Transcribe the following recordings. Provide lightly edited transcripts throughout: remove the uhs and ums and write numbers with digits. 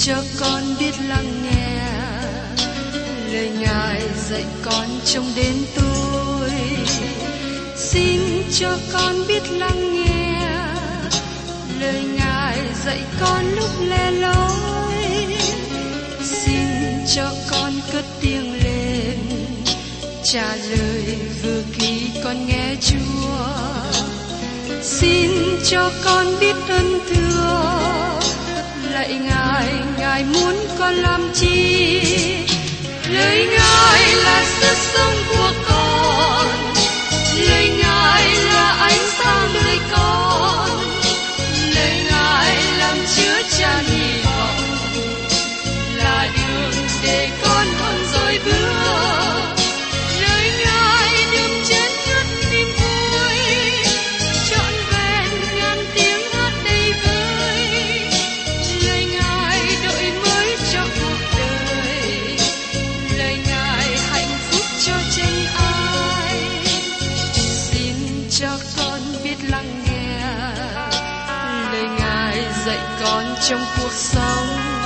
cho con biết lắng nghe lời Ngài dạy con trong đêm tối. Xin cho con biết lắng nghe lời Ngài dạy con lúc lẻ loi. Xin cho con cất tiếng lên trả lời vừa khi con nghe Chúa. Xin cho con biết ơn thưa lạy Ngài, Ngài muốn con làm chi? Lời Ngài là sức sống của con, lời Ngài là ánh sáng đời con, lời Ngài làm chứa chan hy vọng, là đường để con không dối bước. Lời Ngài đượm chén ngất niềm vui, trọn vẹn ngàn tiếng hát đầy vơi. Lời Ngài đổi mới cho cuộc đời, lời Ngài hạnh phúc cho chân ai. Xin cho con biết lắng nghe lời Ngài dạy con trong cuộc sống.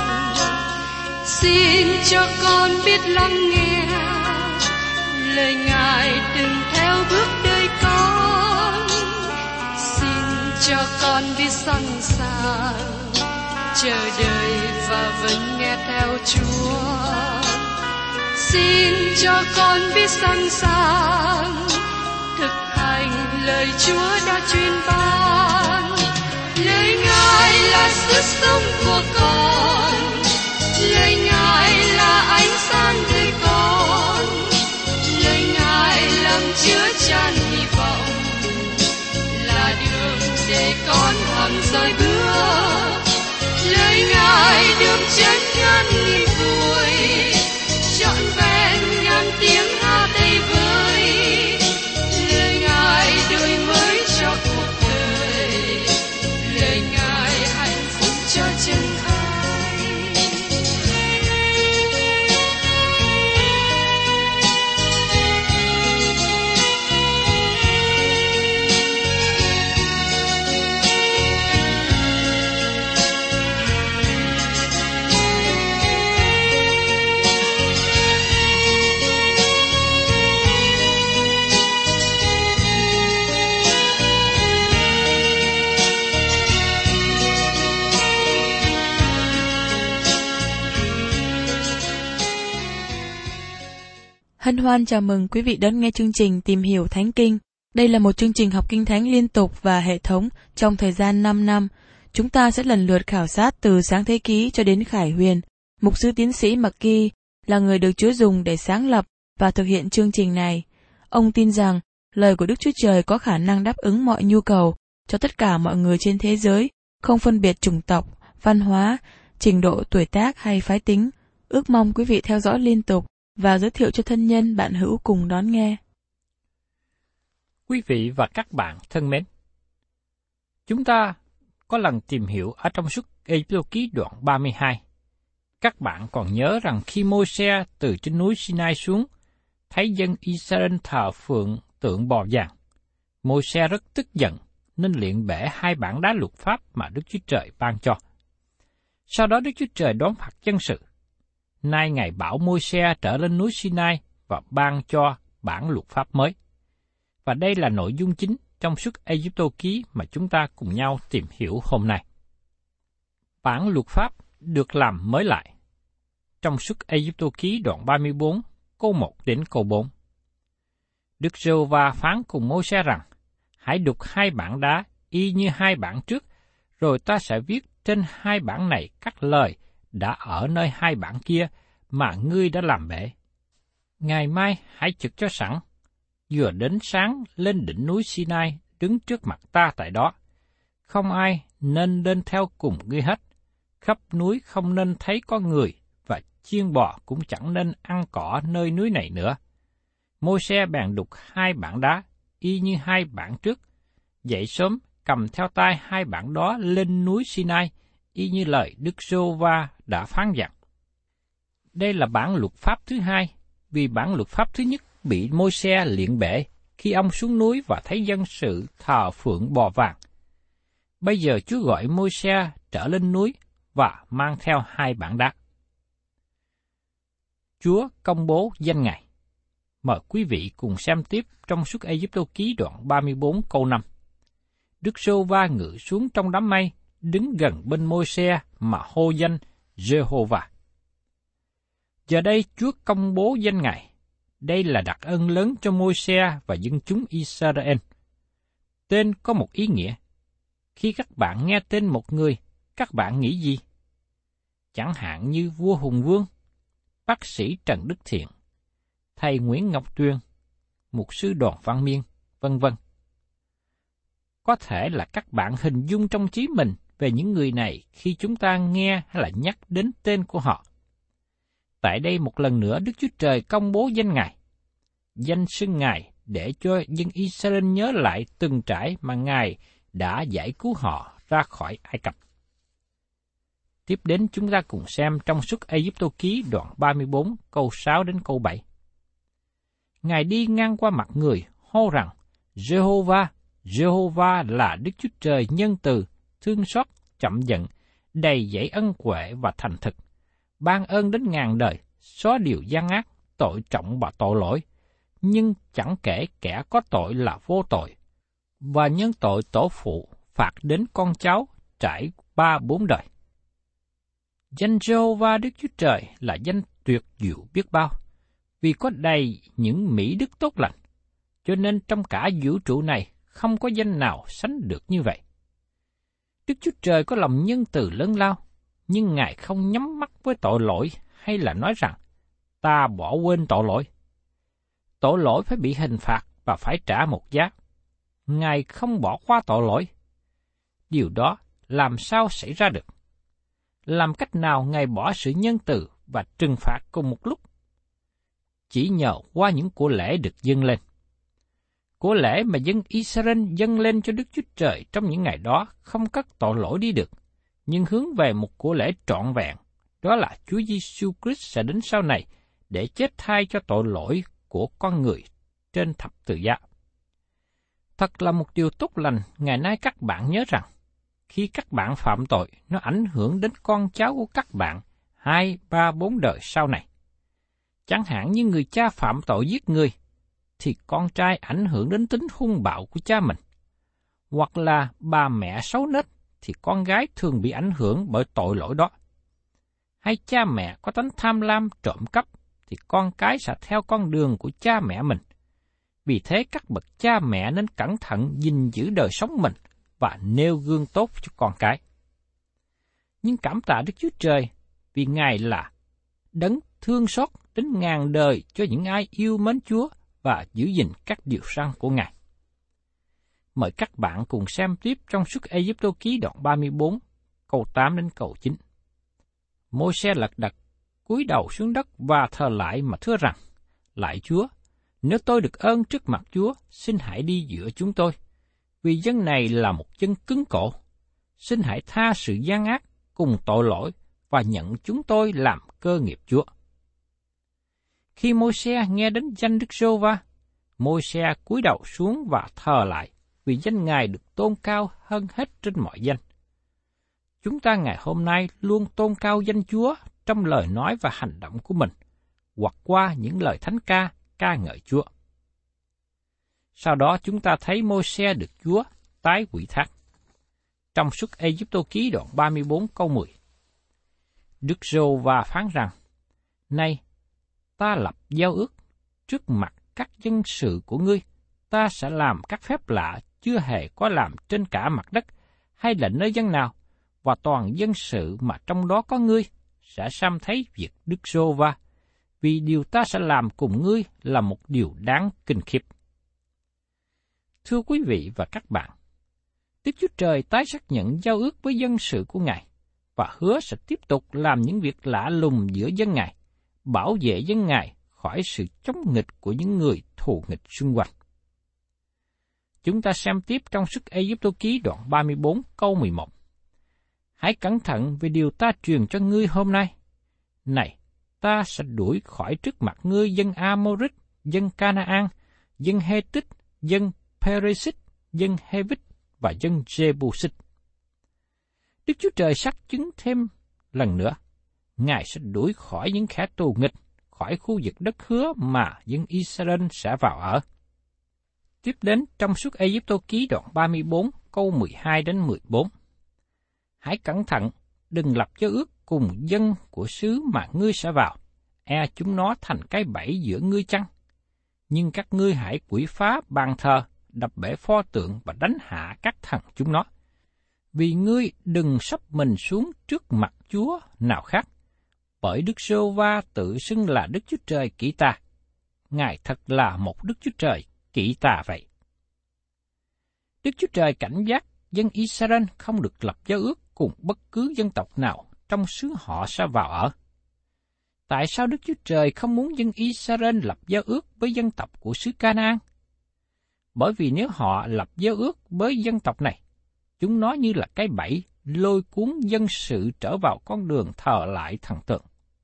Xin cho con biết lắng nghe lời Ngài đừng theo bước đời con. Xin cho con biết sẵn sàng chờ đợi và vẫn nghe theo Chúa. Xin cho con biết sẵn sàng thực hành lời Chúa đã truyền ban. Lời Ngài là sức sống của con, lời Ngài là ánh sáng đời con, lời Ngài làm chứa chan hy vọng, là đường để con hằng dõi bước. Lời Ngài đượm chén ngàn niềm vui, trọn vẹn ngàn tiếng hát đầy vơi. Lời Ngài đổi mới cho cuộc đời, lời Ngài hạnh phúc cho chân ai. Hân hoan chào mừng quý vị đón nghe chương trình Tìm hiểu Thánh Kinh. Đây là một chương trình học Kinh Thánh liên tục và hệ thống trong thời gian 5 năm. Chúng ta sẽ lần lượt khảo sát từ Sáng Thế Ký cho đến Khải Huyền. Mục sư tiến sĩ McGee là người được Chúa dùng để sáng lập và thực hiện chương trình này. Ông tin rằng lời của Đức Chúa Trời có khả năng đáp ứng mọi nhu cầu cho tất cả mọi người trên thế giới, không phân biệt chủng tộc, văn hóa, trình độ tuổi tác hay phái tính. Ước mong quý vị theo dõi liên tục và giới thiệu cho thân nhân bạn hữu cùng đón nghe. Quý vị và các bạn thân mến, chúng ta có lần tìm hiểu ở trong Xuất Ê-giô ký đoạn 32. Các bạn còn nhớ rằng khi Môi-se từ trên núi Sinai xuống, thấy dân Israel thờ phượng tượng bò vàng, Môi-se rất tức giận nên liệng bể 2 bản đá luật pháp mà Đức Chúa Trời ban cho. Sau đó Đức Chúa Trời đón phạt dân sự. Nay Ngài bảo Môi-se trở lên núi Sinai và ban cho bản luật pháp mới. Và đây là nội dung chính trong Xuất Ê-giô ký mà chúng ta cùng nhau tìm hiểu hôm nay. Bản luật pháp được làm mới lại. Trong Xuất Ê-giô ký đoạn 34, câu 1 đến câu 4. Đức Giê-hô-va phán cùng Môi-se rằng: Hãy đục 2 bản đá y như 2 bản trước, rồi ta sẽ viết trên 2 bản này các lời đã ở nơi 2 bản kia mà ngươi đã làm bể. Ngày mai hãy trực cho sẵn, vừa đến sáng lên đỉnh núi Sinai đứng trước mặt ta tại đó. Không ai nên lên theo cùng ngươi hết. Khắp núi không nên thấy có người, và chiên bò cũng chẳng nên ăn cỏ nơi núi này nữa. Môi-se bèn đục 2 bản đá, y như 2 bản trước. Dậy sớm, cầm theo tay 2 bản đó lên núi Sinai, y như lời Đức Giê-hô-va đã phán dặn. Đây là bản luật pháp thứ hai, vì bản luật pháp thứ nhất bị Môi-se liệng bể khi ông xuống núi và thấy dân sự thờ phượng bò vàng. Bây giờ Chúa gọi Môi-se trở lên núi và mang theo 2 bản đá. Chúa công bố danh Ngài. Mời quý vị cùng xem tiếp trong Xuất Ê-díp-tô ký đoạn 34 câu 5. Đức Giê-hô-va ngự xuống trong đám mây, đứng gần bên Môi-se mà hô danh Giê-hô-va. Giờ đây Chúa công bố danh Ngài. Đây là đặc ân lớn cho Môi-se và dân chúng Israel. Tên có một ý nghĩa. Khi các bạn nghe tên một người, các bạn nghĩ gì? Chẳng hạn như vua Hùng Vương, bác sĩ Trần Đức Thiện, thầy Nguyễn Ngọc Tuyền, mục sư Đoàn Văn Miên, vân vân. Có thể là các bạn hình dung trong trí mình về những người này khi chúng ta nghe hay là nhắc đến tên của họ. Tại đây một lần nữa Đức Chúa Trời công bố danh Ngài, danh xưng Ngài để cho dân Israel nhớ lại từng trải mà Ngài đã giải cứu họ ra khỏi Ai Cập. Tiếp đến chúng ta cùng xem trong Xuất Ê-díp-tô ký đoạn 34 câu 6 đến câu 7. Ngài đi ngang qua mặt người, hô rằng, Giê-hô-va, Giê-hô-va là Đức Chúa Trời nhân từ, thương xót, chậm giận, đầy dẫy ân huệ và thành thực, ban ơn đến ngàn đời, xóa điều gian ác, tội trọng và tội lỗi, nhưng chẳng kể kẻ có tội là vô tội, và nhân tội tổ phụ phạt đến con cháu trải 3-4 đời. Danh Giê-hô-va Đức Chúa Trời là danh tuyệt diệu biết bao, vì có đầy những mỹ đức tốt lành, cho nên trong cả vũ trụ này không có danh nào sánh được như vậy. Đức Chúa Trời có lòng nhân từ lớn lao, nhưng Ngài không nhắm mắt với tội lỗi hay là nói rằng, ta bỏ quên tội lỗi. Tội lỗi phải bị hình phạt và phải trả một giá. Ngài không bỏ qua tội lỗi. Điều đó làm sao xảy ra được? Làm cách nào Ngài bỏ sự nhân từ và trừng phạt cùng một lúc? Chỉ nhờ qua những của lễ được dâng lên. Của lễ mà dân Israel dâng lên cho Đức Chúa Trời trong những ngày đó không cất tội lỗi đi được, nhưng hướng về một của lễ trọn vẹn, đó là Chúa Giêsu Christ sẽ đến sau này để chết thay cho tội lỗi của con người trên thập tự giá. Thật là một điều tốt lành ngày nay các bạn nhớ rằng, khi các bạn phạm tội, nó ảnh hưởng đến con cháu của các bạn 2, 3, 4 đời sau này. Chẳng hạn như người cha phạm tội giết người, thì con trai ảnh hưởng đến tính hung bạo của cha mình. Hoặc là bà mẹ xấu nết, thì con gái thường bị ảnh hưởng bởi tội lỗi đó. Hay cha mẹ có tánh tham lam trộm cắp, thì con cái sẽ theo con đường của cha mẹ mình. Vì thế các bậc cha mẹ nên cẩn thận gìn giữ đời sống mình và nêu gương tốt cho con cái. Nhưng cảm tạ Đức Chúa Trời vì Ngài là đấng thương xót đến ngàn đời cho những ai yêu mến Chúa và giữ gìn các điều răn của Ngài. Mời các bạn cùng xem tiếp trong Xuất Ê-díp-tô ký đoạn 34, câu 8 đến câu 9. Môi-se lật đật cúi đầu xuống đất và thờ lại mà thưa rằng, lạy Chúa, nếu tôi được ơn trước mặt Chúa, xin hãy đi giữa chúng tôi, vì dân này là một dân cứng cổ. Xin hãy tha sự gian ác cùng tội lỗi và nhận chúng tôi làm cơ nghiệp Chúa. Khi Môi-se nghe đến danh Đức Giê-hô-va, Môi-se cúi đầu xuống và thờ lại, vì danh Ngài được tôn cao hơn hết trên mọi danh. Chúng ta ngày hôm nay luôn tôn cao danh Chúa trong lời nói và hành động của mình, hoặc qua những lời thánh ca, ca ngợi Chúa. Sau đó chúng ta thấy Môi-se được Chúa tái ủy thác. Trong Xuất Ê-díp-tô ký đoạn 34 câu 10, Đức Giê-hô-va phán rằng, này, ta lập giao ước trước mặt các dân sự của ngươi, ta sẽ làm các phép lạ chưa hề có làm trên cả mặt đất hay là nơi dân nào, và toàn dân sự mà trong đó có ngươi sẽ xem thấy việc Đức Giê-hô-va, vì điều ta sẽ làm cùng ngươi là một điều đáng kinh khiếp. Thưa quý vị và các bạn, Đức Chúa Trời tái xác nhận giao ước với dân sự của Ngài và hứa sẽ tiếp tục làm những việc lạ lùng giữa dân Ngài, bảo vệ dân Ngài khỏi sự chống nghịch của những người thù nghịch xung quanh. Chúng ta xem tiếp trong Xuất Ê-díp-tô ký đoạn 34 câu 11. Hãy cẩn thận về điều ta truyền cho ngươi hôm nay. Này, ta sẽ đuổi khỏi trước mặt ngươi dân A-mô-rít, dân Ca-na-an, dân Hê-tích, dân Pê-rê-xít, dân Hê-vít và dân Giê-bu-xít. Đức Chúa Trời xác chứng thêm lần nữa, Ngài sẽ đuổi khỏi những kẻ tù nghịch khỏi khu vực đất hứa mà dân Israel sẽ vào ở. Tiếp đến trong Xuất Ê-díp-tô ký đoạn 34 câu 12 đến 14. Hãy cẩn thận, đừng lập giao ước cùng dân của xứ mà ngươi sẽ vào, chúng nó thành cái bẫy giữa ngươi chăng? Nhưng các ngươi hãy quỷ phá bàn thờ, đập bể pho tượng và đánh hạ các thần chúng nó. Vì ngươi đừng sắp mình xuống trước mặt Chúa nào khác, bởi Đức Giê-hô-va tự xưng là Đức Chúa Trời kỹ ta. Ngài thật là một Đức Chúa Trời kỹ ta vậy. Đức Chúa Trời cảnh giác dân Israel không được lập giao ước cùng bất cứ dân tộc nào trong xứ họ sẽ vào ở. Tại sao Đức Chúa Trời không muốn dân Israel lập giao ước với dân tộc của xứ Ca-na-an? Bởi vì nếu họ lập giao ước với dân tộc này, chúng nó như là cái bẫy lôi cuốn dân sự trở vào con đường thờ lại thần tượng.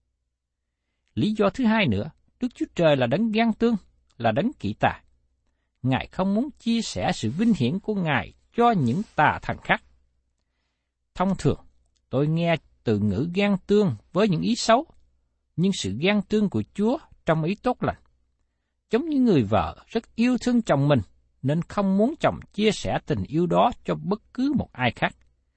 Lý do thứ hai nữa, Đức Chúa Trời là đấng ghen tương, là đấng kỹ tà. Ngài không muốn chia sẻ sự vinh hiển của Ngài cho những tà thần khác. Thông thường, tôi nghe từ ngữ ghen tương với những ý xấu, nhưng sự ghen tương của Chúa trong ý tốt lành. Giống như người vợ rất yêu thương chồng mình, nên không muốn chồng chia sẻ tình yêu đó cho bất cứ một ai khác.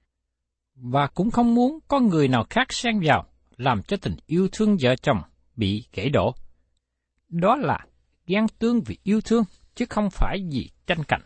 Và cũng không muốn có người nào khác xen vào, làm cho tình yêu thương vợ chồng bị gãy đổ. Đó là ghen tương vì yêu thương, chứ không phải vì tranh cạnh.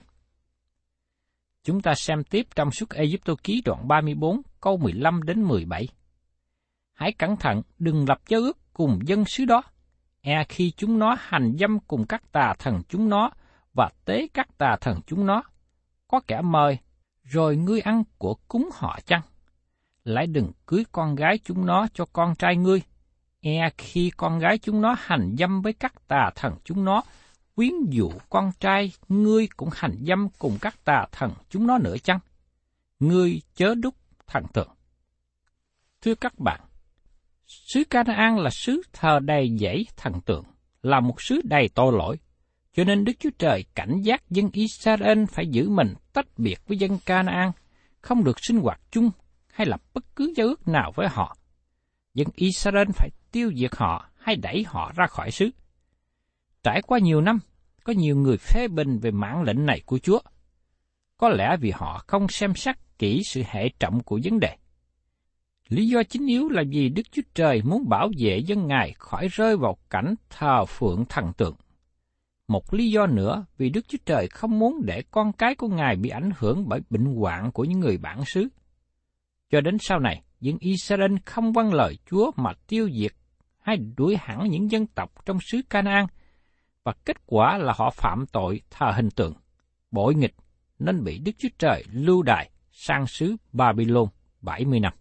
Chúng ta xem tiếp trong Xuất Ê-díp-tô ký đoạn 34, câu 15 đến 17. Hãy cẩn thận, đừng lập giao ước cùng dân xứ đó, khi chúng nó hành dâm cùng các tà thần chúng nó và tế các tà thần chúng nó, có kẻ mời, rồi ngươi ăn của cúng họ chăng? Lại đừng cưới con gái chúng nó cho con trai ngươi, khi con gái chúng nó hành dâm với các tà thần chúng nó, quyến dụ con trai ngươi cũng hành dâm cùng các tà thần chúng nó nữa chăng? Ngươi chớ đúc thần tượng. Thưa các bạn, xứ Ca-na-an là xứ thờ đầy dẫy thần tượng, là một xứ đầy tội lỗi, cho nên Đức Chúa Trời cảnh giác dân Israel phải giữ mình tách biệt với dân Ca-na-an, không được sinh hoạt chung hay lập bất cứ giao ước nào với họ. Dân Israel phải tiêu diệt họ hay đẩy họ ra khỏi xứ. Trải qua nhiều năm, có nhiều người phê bình về mạng lệnh này của Chúa. Có lẽ vì họ không xem xét kỹ sự hệ trọng của vấn đề. Lý do chính yếu là vì Đức Chúa Trời muốn bảo vệ dân Ngài khỏi rơi vào cảnh thờ phượng thần tượng. Một lý do nữa vì Đức Chúa Trời không muốn để con cái của Ngài bị ảnh hưởng bởi bệnh hoạn của những người bản xứ. Cho đến sau này, dân Israel không vâng lời Chúa mà tiêu diệt hay đuổi hẳn những dân tộc trong xứ Ca-na-an, và kết quả là họ phạm tội thờ hình tượng, bội nghịch nên bị Đức Chúa Trời lưu đày sang xứ Babylon 70 năm.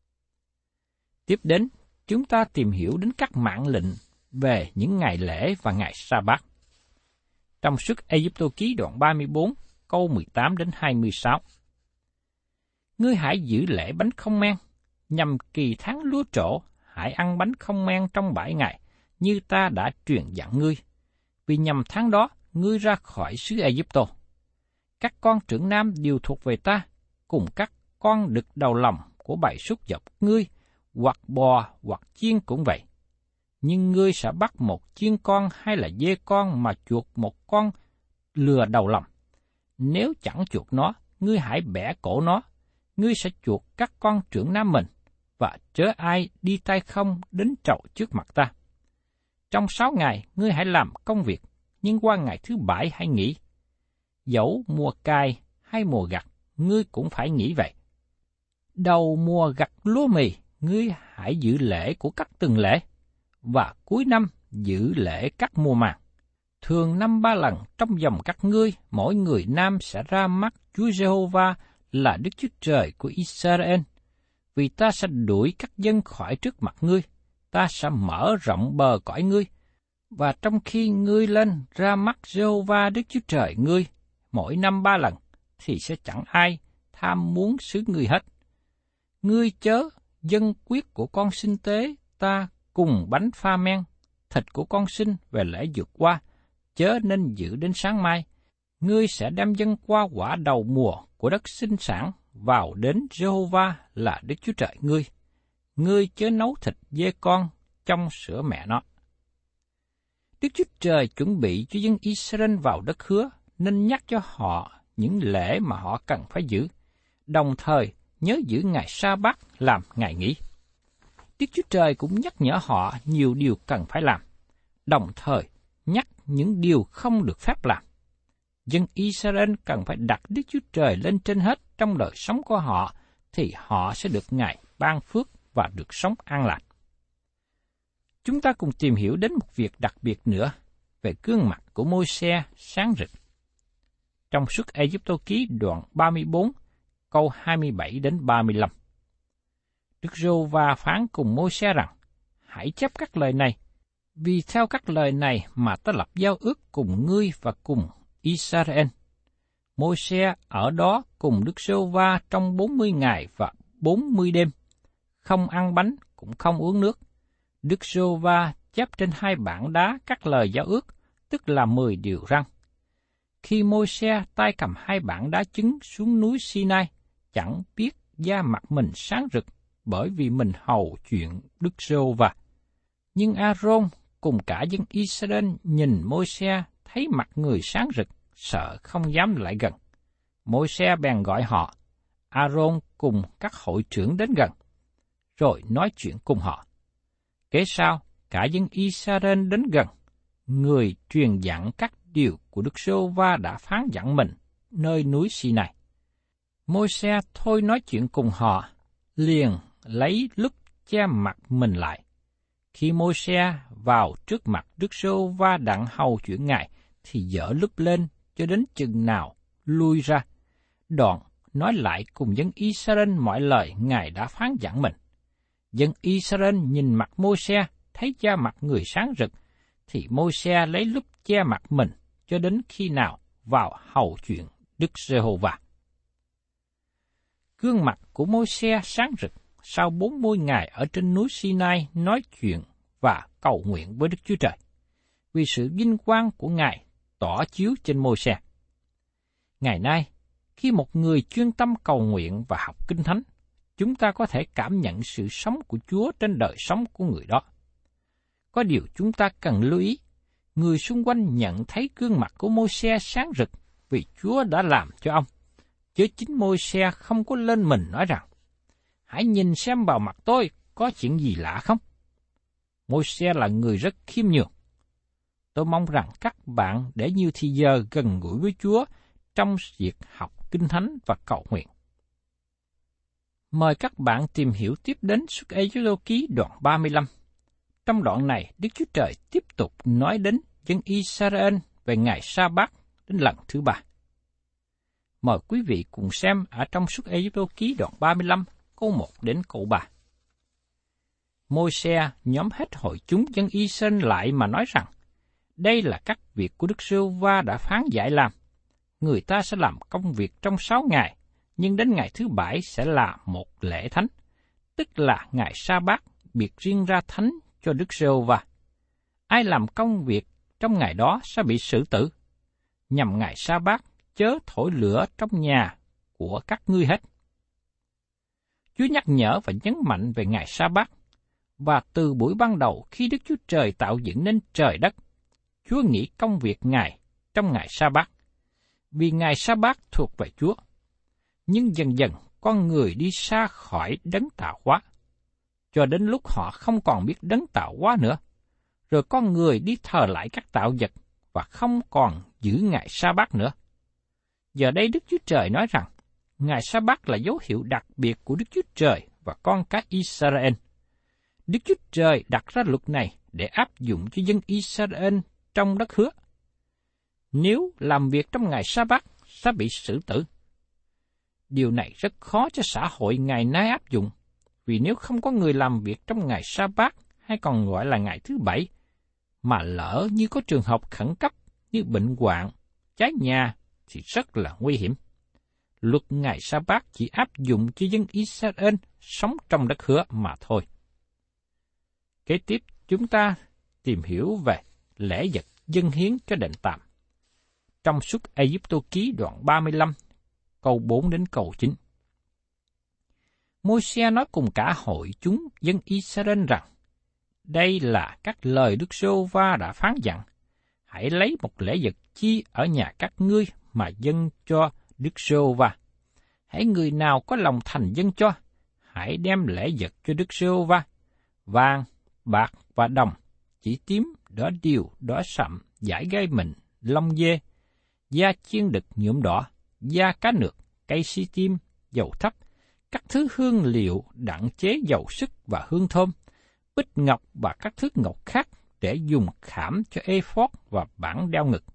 Tiếp đến, chúng ta tìm hiểu đến các mạng lệnh về những ngày lễ và ngày Sa-bát. Trong Xuất Ê-díp-tô ký đoạn 34, câu 18 đến 26. Ngươi hãy giữ lễ bánh không men, nhằm kỳ tháng lúa trổ, hãy ăn bánh không men trong 7 ngày, như ta đã truyền dặn ngươi. Vì nhằm tháng đó, ngươi ra khỏi xứ Ê-díp-tô. Các con trưởng nam đều thuộc về ta, cùng các con đực đầu lòng của bầy súc dọc ngươi, hoặc bò hoặc chiên cũng vậy. Nhưng ngươi sẽ bắt một chiên con hay là dê con mà chuộc một con lừa đầu lòng. Nếu chẳng chuộc nó, ngươi hãy bẻ cổ nó. Ngươi sẽ chuộc các con trưởng nam mình, và chớ ai đi tay không đến trầu trước mặt ta. Trong 6 ngày, ngươi hãy làm công việc, nhưng qua ngày thứ 7 hãy nghỉ. Dẫu mùa cày hay mùa gặt, ngươi cũng phải nghỉ vậy. Đầu mùa gặt lúa mì, ngươi hãy giữ lễ của các tuần lễ, và cuối năm giữ lễ các mùa màng. Thường 5-3 lần trong vòng các ngươi, mỗi người nam sẽ ra mắt Chúa Giê-hô-va là Đức Chúa Trời của Israel. Vì ta sẽ đuổi các dân khỏi trước mặt ngươi, ta sẽ mở rộng bờ cõi ngươi, và trong khi ngươi lên ra mắt Giê-hô-va Đức Chúa Trời ngươi, mỗi năm 3 lần, thì sẽ chẳng ai tham muốn xứ ngươi hết. Ngươi chớ dâng quyết của con sinh tế ta cùng bánh pha men, thịt của con sinh về lễ vượt qua, chớ nên giữ đến sáng mai. Ngươi sẽ đem dâng qua quả đầu mùa của đất sinh sản vào đến Giê-hô-va là Đức Chúa Trời ngươi. ngươi chớ nấu thịt dê con trong sữa mẹ nó. Đức Chúa Trời chuẩn bị cho dân Israel vào đất hứa, nên nhắc cho họ những lễ mà họ cần phải giữ, đồng thời nhớ giữ ngày Sa-bát làm ngày nghỉ. Đức Chúa Trời cũng nhắc nhở họ nhiều điều cần phải làm, đồng thời nhắc những điều không được phép làm. Dân Israel cần phải đặt Đức Chúa Trời lên trên hết trong đời sống của họ, thì họ sẽ được Ngài ban phước và được sống an lạc. Chúng ta cùng tìm hiểu đến một việc đặc biệt nữa về gương mặt của Môi-se sáng rực. Trong Xuất Ê-díp-tô ký đoạn 34, câu 27 đến 35. Đức Giê-hô-va phán cùng Môi-se rằng: Hãy chép các lời này, vì theo các lời này mà ta lập giao ước cùng ngươi và cùng Israel. Môi-se ở đó cùng Đức Giê-hô-va trong 40 ngày và 40 đêm, không ăn bánh cũng không uống nước. Đức Giê-hô-va chép trên 2 bảng đá các lời giao ước, tức là 10 điều răn. Khi Môi-se tay cầm 2 bảng đá trứng xuống núi Sinai, chẳng biết da mặt mình sáng rực, bởi vì mình hầu chuyện Đức Giê-hô-va. Nhưng A-rôn cùng cả dân Israel nhìn Môi-se thấy mặt người sáng rực, sợ không dám lại gần. Môi-se bèn gọi họ. A-rôn cùng các hội trưởng đến gần, rồi nói chuyện cùng họ. Kế sau, cả dân Israel đến gần, người truyền dặn các điều của Đức Giê-hô-va đã phán dặn mình nơi núi Sinai. Môi-se thôi nói chuyện cùng họ, liền lấy lúp che mặt mình lại. Khi Môi-se vào trước mặt Đức Giê-hô-va đặng hầu chuyện Ngài, thì dỡ lúp lên cho đến chừng nào lui ra. Đoạn nói lại cùng dân Israel mọi lời Ngài đã phán dặn mình. Dân Israel nhìn mặt Môi-se, thấy da mặt người sáng rực, thì Môi-se lấy lúp che mặt mình cho đến khi nào vào hầu chuyện Đức Giê-hô-va. Gương mặt của Môi-se sáng rực sau 40 ngày ở trên núi Sinai nói chuyện và cầu nguyện với Đức Chúa Trời, vì sự vinh quang của Ngài tỏ chiếu trên Môi-se. Ngày nay, khi một người chuyên tâm cầu nguyện và học Kinh Thánh, chúng ta có thể cảm nhận sự sống của Chúa trên đời sống của người đó. Có điều chúng ta cần lưu ý, người xung quanh nhận thấy gương mặt của Môi-se sáng rực vì Chúa đã làm cho ông, chứ chính Môi-se không có lên mình nói rằng: Hãy nhìn xem vào mặt tôi có chuyện gì lạ không? Môi-se là người rất khiêm nhường. Tôi mong rằng các bạn để nhiều thì giờ gần gũi với Chúa trong việc học Kinh Thánh và cầu nguyện. Mời các bạn tìm hiểu tiếp đến Xuất Ê-díp-tô ký đoạn 35. Trong đoạn này, Đức Chúa Trời tiếp tục nói đến dân Israel về ngày Sa-bát đến lần thứ 3. Mời quý vị cùng xem ở trong Xuất Ê-díp-tô ký đoạn 35, câu 1 đến câu 3. Môi-se nhóm hết hội chúng dân Israel lại mà nói rằng: Đây là các việc của Đức Giê-hô-va đã phán dạy làm. Người ta sẽ làm công việc trong 6 ngày, nhưng đến ngày thứ 7 sẽ là một lễ thánh, tức là ngày Sa-bát biệt riêng ra thánh cho Đức Giê-hô-va. Ai làm công việc trong ngày đó sẽ bị xử tử. Nhằm ngày Sa-bát chớ thổi lửa trong nhà của các ngươi hết. Chúa nhắc nhở và nhấn mạnh về ngày Sa-bát, và từ buổi ban đầu khi Đức Chúa Trời tạo dựng nên trời đất, Chúa nghĩ công việc Ngài trong ngày Sa-bát, vì ngày Sa-bát thuộc về Chúa. Nhưng dần dần con người đi xa khỏi đấng tạo hóa, cho đến lúc họ không còn biết đấng tạo hóa nữa, rồi con người đi thờ lại các tạo vật và không còn giữ ngày Sa-bát nữa. Giờ đây Đức Chúa Trời nói rằng, ngày Sa-bát là dấu hiệu đặc biệt của Đức Chúa Trời và con cái Israel. Đức Chúa Trời đặt ra luật này để áp dụng cho dân Israel trong đất hứa. Nếu làm việc trong ngày Sa-bát sẽ bị xử tử. Điều này rất khó cho xã hội ngày nay áp dụng, vì nếu không có người làm việc trong ngày Sa-bát hay còn gọi là ngày thứ 7, mà lỡ như có trường hợp khẩn cấp như bệnh hoạn, cháy nhà thì rất là nguy hiểm. Luật ngày Sa-bát chỉ áp dụng cho dân Israel sống trong đất hứa mà thôi. Kế tiếp chúng ta tìm hiểu về lễ vật dâng hiến cho đền tạm. Trong Xuất Ê-díp-tô ký đoạn 35, câu 4 đến câu 9. Môi-se nói cùng cả hội chúng dân Israel rằng, đây là các lời Đức Giê-hô-va đã phán dặn, hãy lấy một lễ vật chi ở nhà các ngươi mà dâng cho Đức Giê-hô-va. Hãy người nào có lòng thành dâng cho, hãy đem lễ vật cho Đức Giê-hô-va, vàng, bạc và đồng, chỉ tím, đỏ điều, đỏ sậm, dải gai mịn, lông dê, da chiên đực nhuộm đỏ, da cá nược, cây si tim, dầu thắp, các thứ hương liệu đặng chế dầu sức và hương thơm, bích ngọc và các thứ ngọc khác để dùng khảm cho ephod và bảng đeo ngực.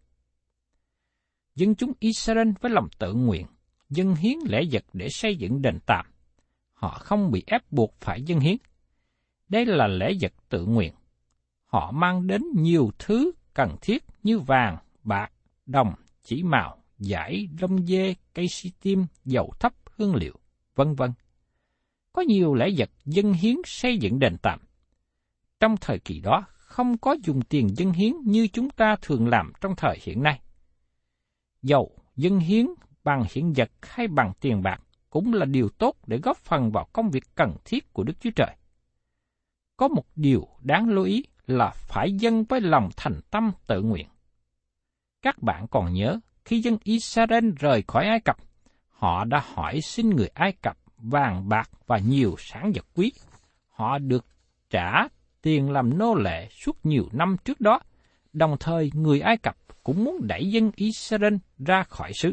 Dân chúng Israel với lòng tự nguyện dâng hiến lễ vật để xây dựng đền tạm. Họ không bị ép buộc phải dâng hiến. Đây là lễ vật tự nguyện. Họ mang đến nhiều thứ cần thiết như vàng, bạc, đồng, chỉ màu, dải, lông dê, cây si tim, dầu thắp, hương liệu, vân vân. Có nhiều lễ vật dâng hiến xây dựng đền tạm. Trong thời kỳ đó, không có dùng tiền dâng hiến như chúng ta thường làm trong thời hiện nay. Dầu dâng hiến bằng hiện vật hay bằng tiền bạc cũng là điều tốt để góp phần vào công việc cần thiết của Đức Chúa Trời. Có một điều đáng lưu ý là phải dâng với lòng thành tâm tự nguyện. Các bạn còn nhớ, khi dân Israel rời khỏi Ai Cập, họ đã hỏi xin người Ai Cập vàng bạc và nhiều sản vật quý. Họ được trả tiền làm nô lệ suốt nhiều năm trước đó, đồng thời người Ai Cập cũng muốn đẩy dân Israel ra khỏi xứ.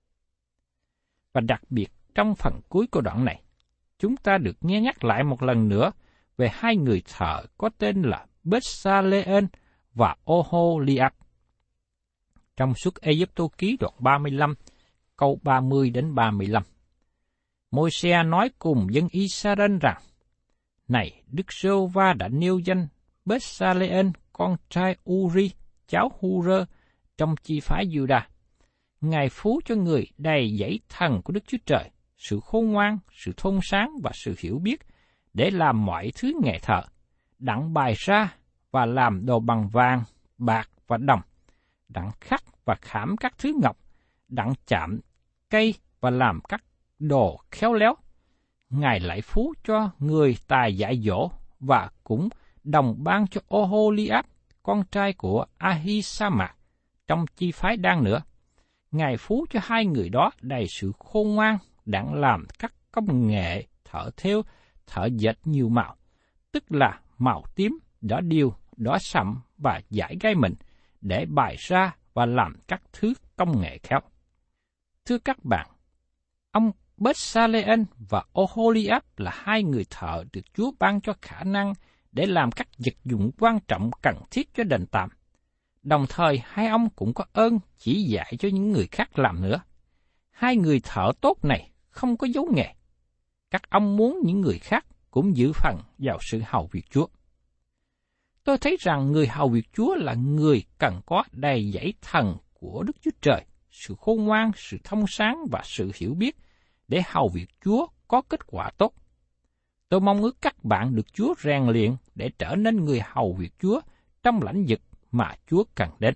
Và đặc biệt trong phần cuối của đoạn này, chúng ta được nghe nhắc lại một lần nữa về hai người thợ có tên là Bết-sa-lê-ên và Ô-hô-li-áp. Trong Xuất Ê-gipt-tô ký đoạn 35, câu 30 đến 35. Môi-se nói cùng dân Israel rằng, này, Đức Giê-hô-va đã nêu danh Bết-sa-lê-ên, con trai Uri, cháu Hu-rơ, trong chi phái Giu-đa. Ngài phú cho người đầy dẫy thần của Đức Chúa Trời, sự khôn ngoan, sự thông sáng và sự hiểu biết, để làm mọi thứ nghề thợ, đặng bày ra và làm đồ bằng vàng, bạc và đồng, đặng khắc và khảm các thứ ngọc, đặng chạm cây và làm các đồ khéo léo. Ngài lại phú cho người tài dạy dỗ và cũng đồng ban cho Ô-hô-li-áp, con trai của A-hi-sa-mạc, trong chi phái Đan nữa. Ngài phú cho hai người đó đầy sự khôn ngoan, đặng làm các công nghệ thợ thêu, thợ dệt nhiều màu, tức là màu tím, đỏ điều, đỏ sậm và dải gai mịn, để bày ra và làm các thứ công nghệ khéo. Thưa các bạn, ông Bết-sa-lê-ên và Ô-hô-li-áp là hai người thợ được Chúa ban cho khả năng để làm các vật dụng quan trọng cần thiết cho đền tạm. Đồng thời, hai ông cũng có ơn chỉ dạy cho những người khác làm nữa. Hai người thợ tốt này không có dấu nghề. Các ông muốn những người khác cũng giữ phần vào sự hầu việc Chúa. Tôi thấy rằng người hầu việc Chúa là người cần có đầy dẫy thần của Đức Chúa Trời, sự khôn ngoan, sự thông sáng và sự hiểu biết để hầu việc Chúa có kết quả tốt. Tôi mong ước các bạn được Chúa rèn luyện để trở nên người hầu việc Chúa trong lãnh vực mà Chúa cần đến.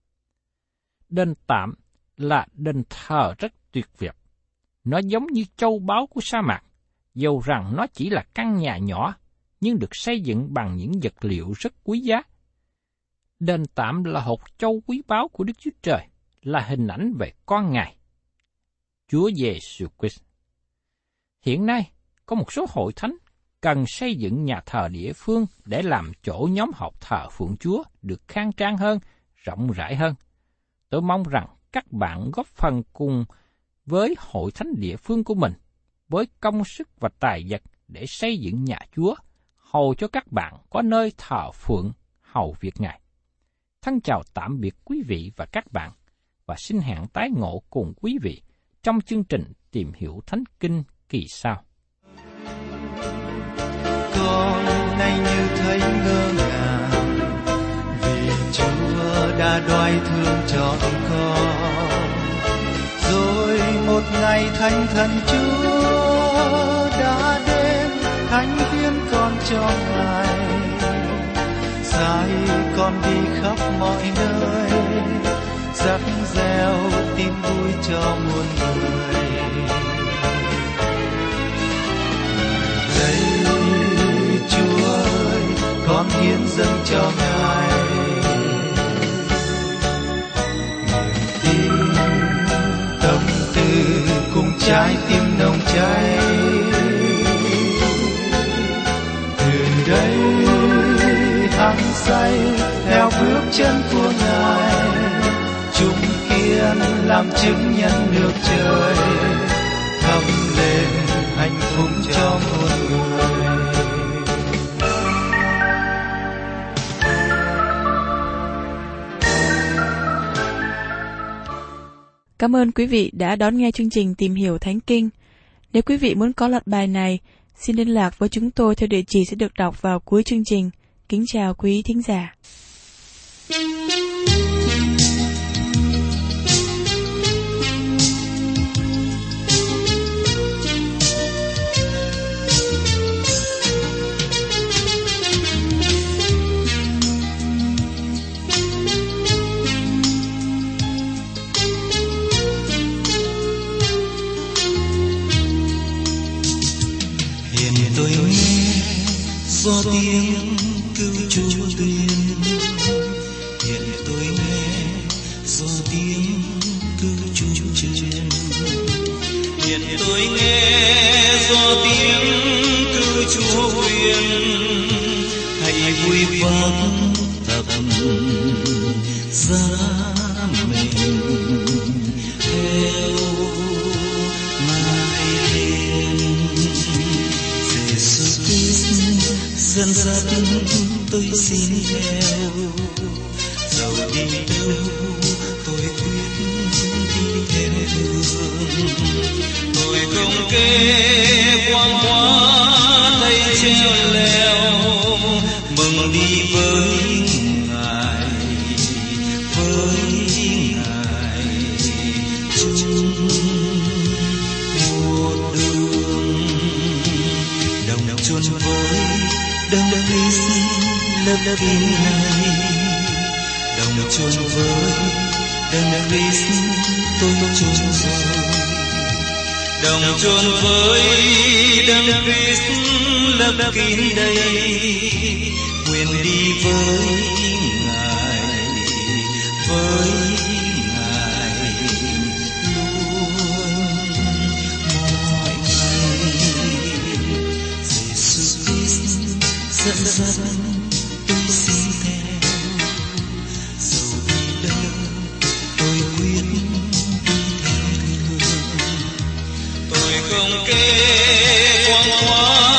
Đền tạm là đền thờ rất tuyệt vời. Nó giống như châu báu của sa mạc, dầu rằng nó chỉ là căn nhà nhỏ, nhưng được xây dựng bằng những vật liệu rất quý giá. Đền tạm là hột châu quý báu của Đức Chúa Trời, là hình ảnh về con Ngài, Chúa Giêsu Christ. Hiện nay, có một số hội thánh cần xây dựng nhà thờ địa phương để làm chỗ nhóm họp thờ phượng Chúa được khang trang hơn, rộng rãi hơn. Tôi mong rằng các bạn góp phần cùng với hội thánh địa phương của mình, với công sức và tài vật để xây dựng nhà Chúa, hầu cho các bạn có nơi thờ phượng hầu việc Ngài. Thân chào tạm biệt quý vị và các bạn, và xin hẹn tái ngộ cùng quý vị trong chương trình Tìm Hiểu Thánh Kinh kỳ sau. Con nay như thấy ngơ ngàng, vì Chúa đã đoái thương cho con. Rồi một ngày thánh thần Chúa đã đến thánh hiến con cho Ngài, sai con đi khắp mọi nơi, rắc reo tin vui cho muôn người. dâng cho Ngài. Niềm tin, tâm tư cùng trái tim nồng cháy. Từ đây hăng say theo bước chân của Ngài, chung kiên làm chứng nhân nước trời, thắp lên hạnh phúc cho muôn người. Cảm ơn quý vị đã đón nghe chương trình Tìm Hiểu Thánh Kinh. Nếu quý vị muốn có loạt bài này, xin liên lạc với chúng tôi theo địa chỉ sẽ được đọc vào cuối chương trình. Kính chào quý thính giả. Tôi nghe gió tiếng cứu Chúa tuyên, hiện tôi nghe gió tiếng cứu Chúa truyền, hiện tôi nghe gió tiếng cứu Chúa truyền. Hãy vui vâng tập giá mình theo Ngài lên. Dẫn dắt tôi xin theo, dẫu đi đâu tôi quyết đi theo đường. Tôi không kê quang hóa tay treo leo, mừng đi với Ngài, chung một đường. Đồng chuồn với Đấng Christ lớp tin này, đồng chuồn với Đấng Christ tôi chuồn rồi. Đồng chuồn với Đấng Christ lớp kín đây, nguyện đi với Ngài luôn mọi ngày. Jesus Christ dẫn dắt tôi xin theo, dù đi đâu tôi quyết đi theo đường. Tôi không kê quang hóa